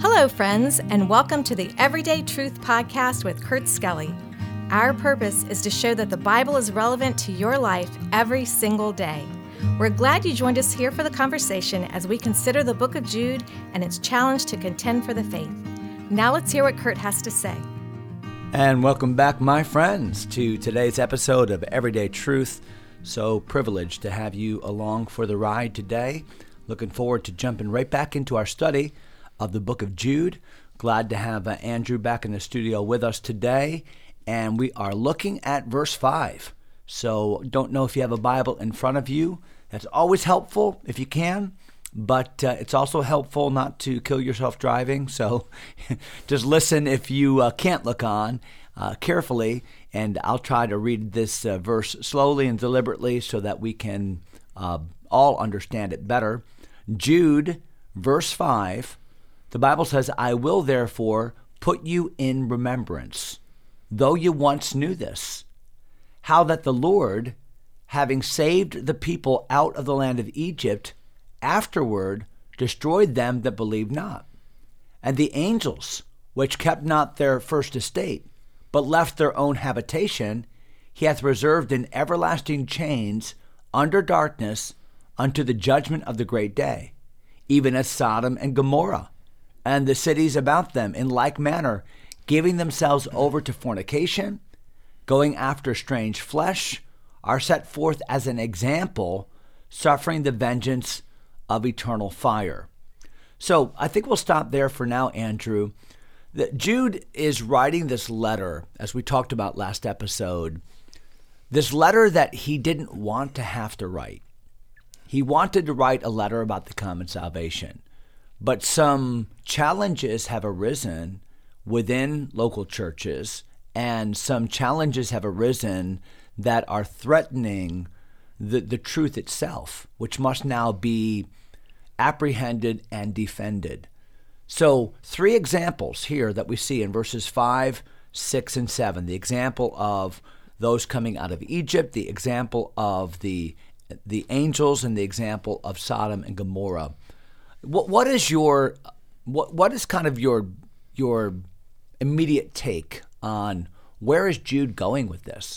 Hello, friends, and welcome to the Everyday Truth Podcast with Kurt Skelly. Our purpose is to show that the Bible is relevant to your life every single day. We're glad you joined us here for the conversation as we consider the book of Jude and its challenge to contend for the faith. Now let's hear what Kurt has to say. And welcome back, my friends, to today's episode of Everyday Truth. So privileged to have you along for the ride today. Looking forward to jumping right back into our study of the book of Jude. Glad to have Andrew back in the studio with us today. And we are looking at verse 5. So don't know if you have a Bible in front of you. That's always helpful if you can. But it's also helpful not to kill yourself driving. So just listen if you can't look on carefully. And I'll try to read this verse slowly and deliberately so that we can all understand it better. Jude, verse 5. The Bible says, I will therefore put you in remembrance, though you once knew this, how that the Lord, having saved the people out of the land of Egypt, afterward destroyed them that believed not. And the angels, which kept not their first estate, but left their own habitation, he hath reserved in everlasting chains under darkness unto the judgment of the great day, even as Sodom and Gomorrah, and the cities about them in like manner, giving themselves over to fornication, going after strange flesh, are set forth as an example, suffering the vengeance of eternal fire. So I think we'll stop there for now, Andrew. Jude is writing this letter, as we talked about last episode, this letter that he didn't want to have to write. He wanted to write a letter about the common salvation. But some challenges have arisen within local churches, and some challenges have arisen that are threatening the truth itself, which must now be apprehended and defended. So 3 examples here that we see in verses 5, 6, and 7. The example of those coming out of Egypt, the example of the angels, and the example of Sodom and Gomorrah. What is kind of your immediate take on where is Jude going with this?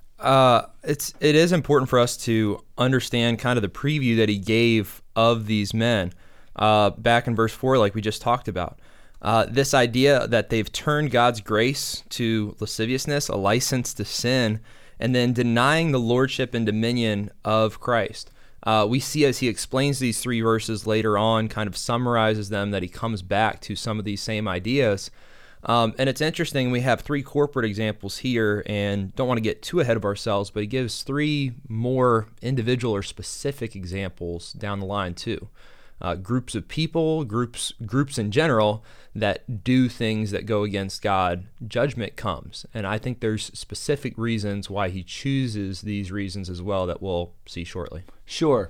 It is important for us to understand kind of the preview that he gave of these men back in verse 4, like we just talked about. This idea that they've turned God's grace to lasciviousness, a license to sin, and then denying the lordship and dominion of Christ. We see as he explains these 3 verses later on, kind of summarizes them, that he comes back to some of these same ideas. And it's interesting, we have 3 corporate examples here, and don't want to get too ahead of ourselves, but he gives 3 more individual or specific examples down the line too. Groups of people, groups in general that do things that go against God, judgment comes. And I think there's specific reasons why he chooses these reasons as well that we'll see shortly. Sure.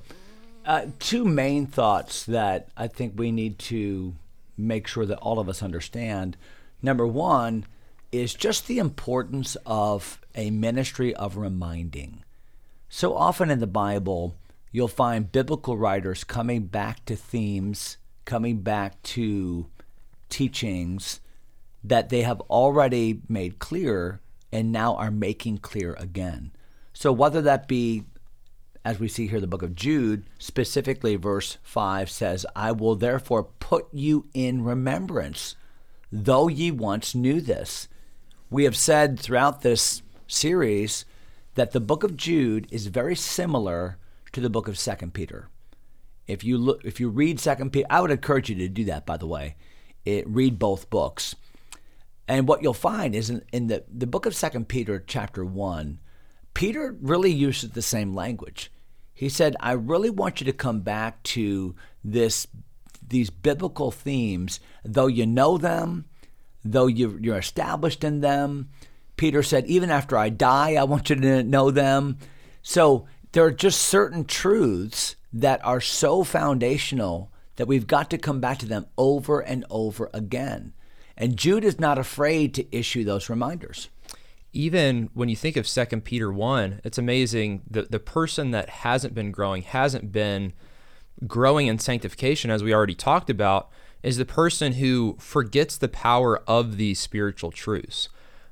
2 main thoughts that I think we need to make sure that all of us understand. Number 1 is just the importance of a ministry of reminding. So often in the Bible, you'll find biblical writers coming back to themes, coming back to teachings that they have already made clear and now are making clear again. So whether that be, as we see here, the book of Jude, specifically verse 5 says, I will therefore put you in remembrance, though ye once knew this. We have said throughout this series that the book of Jude is very similar to the book of 2 Peter. If you read 2 Peter, I would encourage you to do that, by the way. Read both books. And what you'll find is in the book of 2 Peter chapter 1, Peter really uses the same language. He said, I really want you to come back to these biblical themes, though you know them, though you're established in them. Peter said, even after I die, I want you to know them. So there are just certain truths that are so foundational that we've got to come back to them over and over again. And Jude is not afraid to issue those reminders. Even when you think of 2 Peter 1, it's amazing the person that hasn't been growing in sanctification, as we already talked about, is the person who forgets the power of these spiritual truths.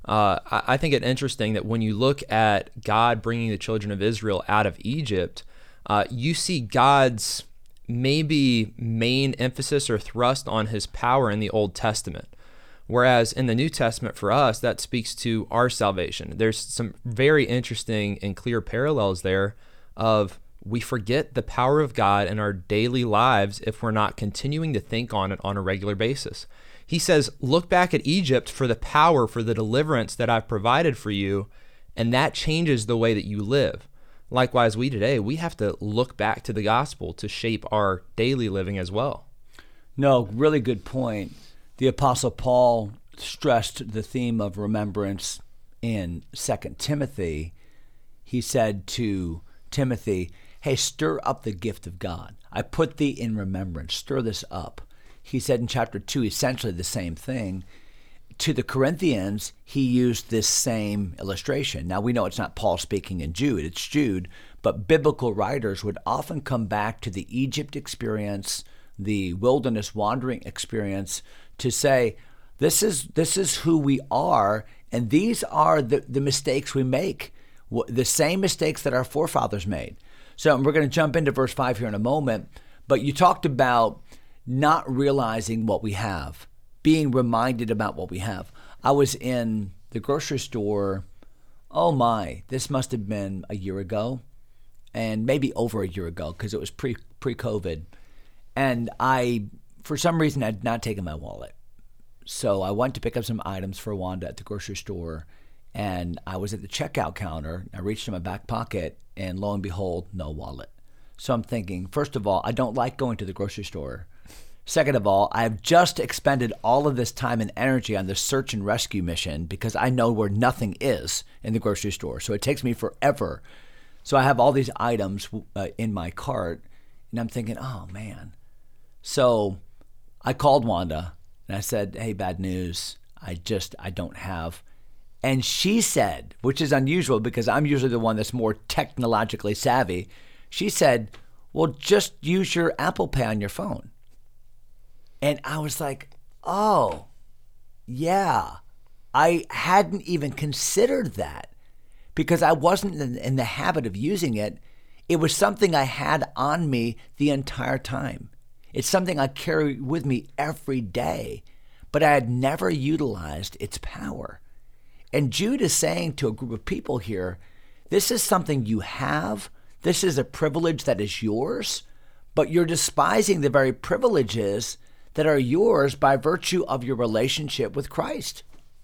I think it interesting that when you look at God bringing the children of Israel out of Egypt, you see God's maybe main emphasis or thrust on his power in the Old Testament. Whereas in the New Testament for us, that speaks to our salvation. There's some very interesting and clear parallels there of we forget the power of God in our daily lives if we're not continuing to think on it on a regular basis. He says, look back at Egypt for the power, for the deliverance that I've provided for you, and that changes the way that you live. Likewise, we today, we have to look back to the gospel to shape our daily living as well. No, really good point. The Apostle Paul stressed the theme of remembrance in 2 Timothy. He said to Timothy, hey, stir up the gift of God. I put thee in remembrance. Stir this up. He said in chapter 2 essentially the same thing. To the Corinthians, he used this same illustration. Now, we know it's not Paul speaking in Jude, it's Jude, but biblical writers would often come back to the Egypt experience, the wilderness wandering experience, to say, this is who we are, and these are the mistakes we make, the same mistakes that our forefathers made. So we're going to jump into verse 5 here in a moment, but you talked about not realizing what we have, being reminded about what we have. I was in the grocery store, this must have been a year ago, and maybe over a year ago, because it was pre-COVID, and I, for some reason, had not taken my wallet. So I went to pick up some items for Wanda at the grocery store, and I was at the checkout counter. I reached in my back pocket, and lo and behold, no wallet. So I'm thinking, first of all, I don't like going to the grocery store. Second of all, I have just expended all of this time and energy on this search and rescue mission because I know where nothing is in the grocery store. So it takes me forever. So I have all these items in my cart, and I'm thinking, oh, man. So I called Wanda, and I said, hey, bad news. I don't have. And she said, which is unusual because I'm usually the one that's more technologically savvy, she said, well, just use your Apple Pay on your phone. And I was like, oh, yeah, I hadn't even considered that because I wasn't in the habit of using it. It was something I had on me the entire time. It's something I carry with me every day, but I had never utilized its power. And Jude is saying to a group of people here, this is something you have. This is a privilege that is yours, but you're despising the very privileges that are yours by virtue of your relationship with Christ.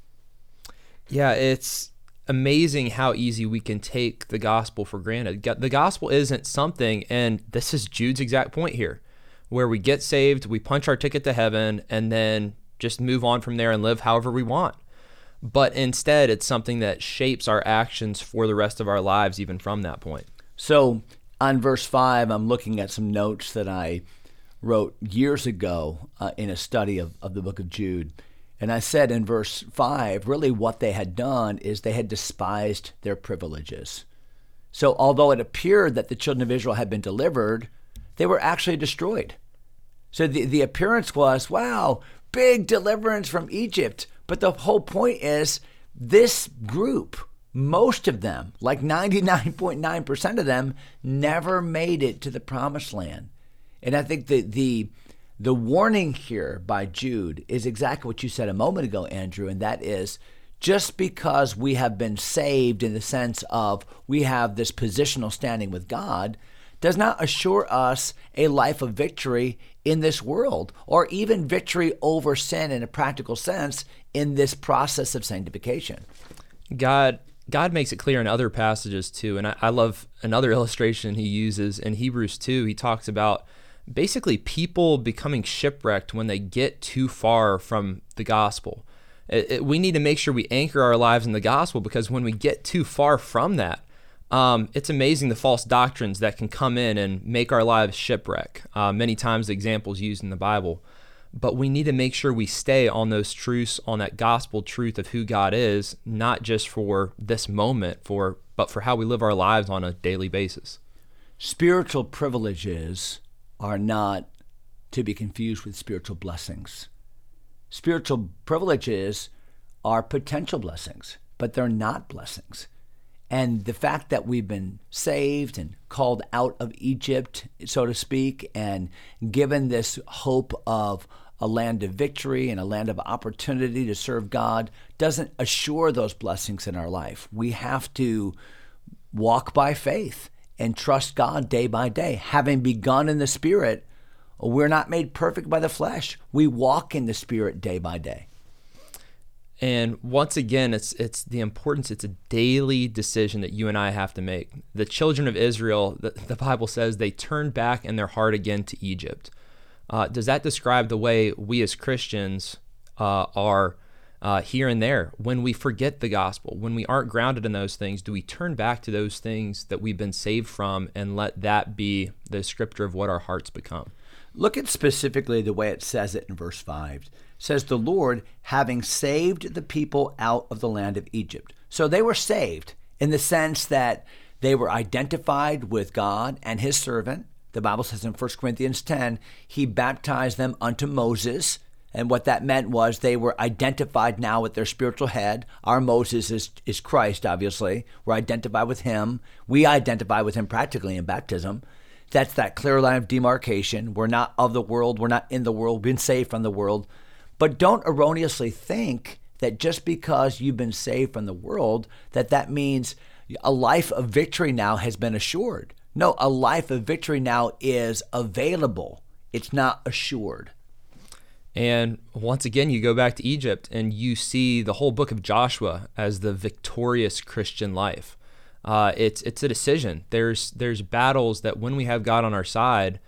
Yeah, it's amazing how easy we can take the gospel for granted. The gospel isn't something, and this is Jude's exact point here, where we get saved, we punch our ticket to heaven, and then just move on from there and live however we want. But instead, it's something that shapes our actions for the rest of our lives, even from that point. So on verse 5, I'm looking at some notes that I wrote years ago in a study of the book of Jude. And I said in verse 5, really what they had done is they had despised their privileges. So although it appeared that the children of Israel had been delivered, they were actually destroyed. So the appearance was, wow, big deliverance from Egypt. But the whole point is this group, most of them, like 99.9% of them, never made it to the promised land. And I think the warning here by Jude is exactly what you said a moment ago, Andrew, and that is just because we have been saved in the sense of we have this positional standing with God does not assure us a life of victory in this world or even victory over sin in a practical sense in this process of sanctification. God makes it clear in other passages too, and I love another illustration he uses in Hebrews 2. He talks about basically people becoming shipwrecked when they get too far from the gospel. We need to make sure we anchor our lives in the gospel because when we get too far from that, it's amazing the false doctrines that can come in and make our lives shipwreck. Many times the examples used in the Bible. But we need to make sure we stay on those truths, on that gospel truth of who God is, not just for this moment, but for how we live our lives on a daily basis. Spiritual privileges are not to be confused with spiritual blessings. Spiritual privileges are potential blessings, but they're not blessings. And the fact that we've been saved and called out of Egypt, so to speak, and given this hope of a land of victory and a land of opportunity to serve God doesn't assure those blessings in our life. We have to walk by faith and trust God day by day. Having begun in the Spirit, we're not made perfect by the flesh. We walk in the Spirit day by day. And once again, it's the importance. It's a daily decision that you and I have to make. The children of Israel, the Bible says, they turned back in their heart again to Egypt. Does that describe the way we as Christians are here and there? When we forget the gospel, when we aren't grounded in those things, do we turn back to those things that we've been saved from and let that be the descriptor of what our hearts become? Look at specifically the way it says it in verse 5. It says, the Lord, having saved the people out of the land of Egypt. So they were saved in the sense that they were identified with God and his servant. The Bible says in 1 Corinthians 10, he baptized them unto Moses. And what that meant was they were identified now with their spiritual head. Our Moses is Christ, obviously. We're identified with him. We identify with him practically in baptism. That's that clear line of demarcation. We're not of the world. We're not in the world. We've been saved from the world. But don't erroneously think that just because you've been saved from the world, that means a life of victory now has been assured. No, a life of victory now is available. It's not assured. And once again, you go back to Egypt and you see the whole book of Joshua as the victorious Christian life. It's a decision. There's battles that when we have God on our side,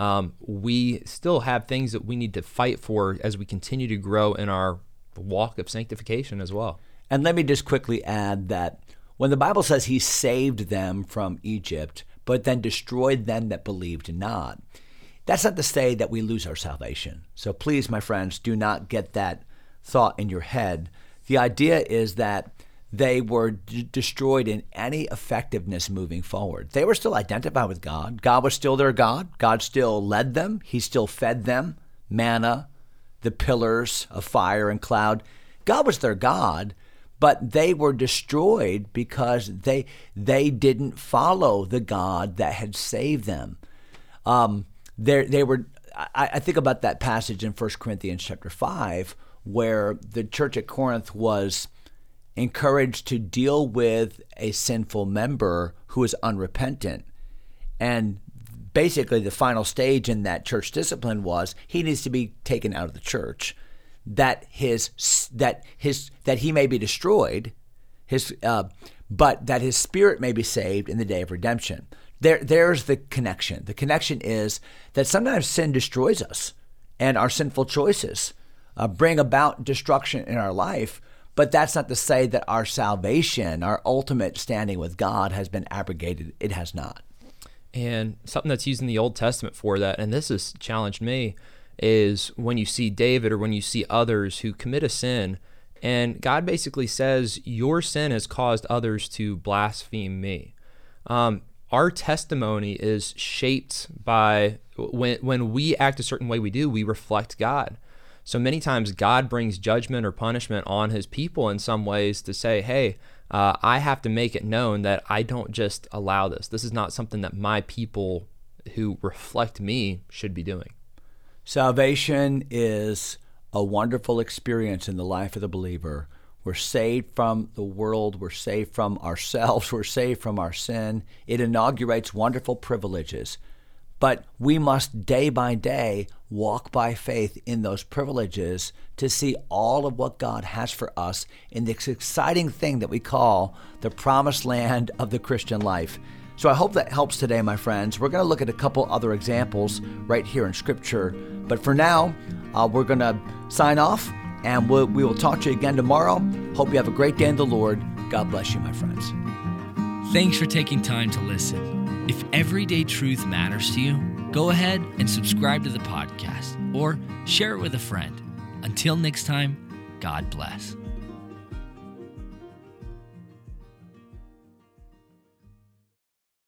we still have things that we need to fight for as we continue to grow in our walk of sanctification as well. And let me just quickly add that when the Bible says he saved them from Egypt, but then destroyed them that believed not, that's not to say that we lose our salvation. So please, my friends, do not get that thought in your head. The idea is that they were destroyed in any effectiveness moving forward. They were still identified with God. God was still their God. God still led them. He still fed them. Manna, the pillars of fire and cloud. God was their God, but they were destroyed because they didn't follow the God that had saved them. They were. I think about that passage in 1 Corinthians chapter 5, where the church at Corinth was encouraged to deal with a sinful member who is unrepentant. And basically the final stage in that church discipline was he needs to be taken out of the church, that he may be destroyed, but that his spirit may be saved in the day of redemption. There's the connection. The connection is that sometimes sin destroys us and our sinful choices bring about destruction in our life. But that's not to say that our salvation, our ultimate standing with God has been abrogated. It has not. And something that's used in the Old Testament for that, and this has challenged me, is when you see David or when you see others who commit a sin, and God basically says, your sin has caused others to blaspheme me. Our testimony is shaped by when we act a certain way we reflect God. So many times God brings judgment or punishment on his people in some ways to say, hey, I have to make it known that I don't just allow this. This is not something that my people who reflect me should be doing. Salvation is a wonderful experience in the life of the believer. We're saved from the world. We're saved from ourselves. We're saved from our sin. It inaugurates wonderful privileges. But we must day by day walk by faith in those privileges to see all of what God has for us in this exciting thing that we call the promised land of the Christian life. So I hope that helps today, my friends. We're going to look at a couple other examples right here in Scripture. But for now, we're going to sign off, and we will talk to you again tomorrow. Hope you have a great day in the Lord. God bless you, my friends. Thanks for taking time to listen. If everyday truth matters to you, go ahead and subscribe to the podcast or share it with a friend. Until next time, God bless.